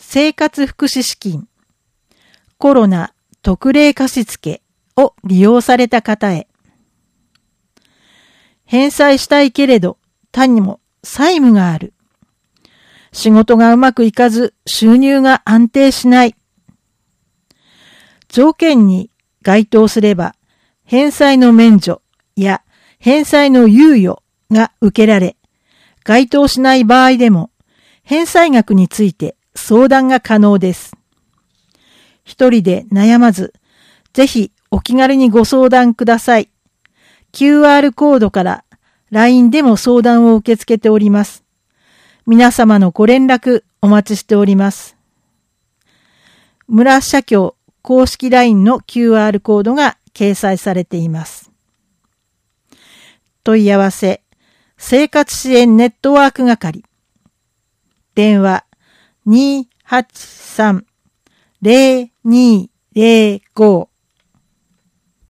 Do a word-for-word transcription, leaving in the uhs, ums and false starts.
生活福祉資金、コロナ特例貸付を利用された方へ。返済したいけれど他にも債務がある。仕事がうまくいかず収入が安定しない。条件に該当すれば返済の免除や返済の猶予が受けられ、該当しない場合でも返済額について相談が可能です。一人で悩まず、ぜひお気軽にご相談ください。キューアール コードから ライン でも相談を受け付けております。皆様のご連絡お待ちしております。村社協公式 ライン の キューアール コードが掲載されています。問い合わせ、生活支援ネットワーク係。電話 にーはちさん ゼロにーゼロご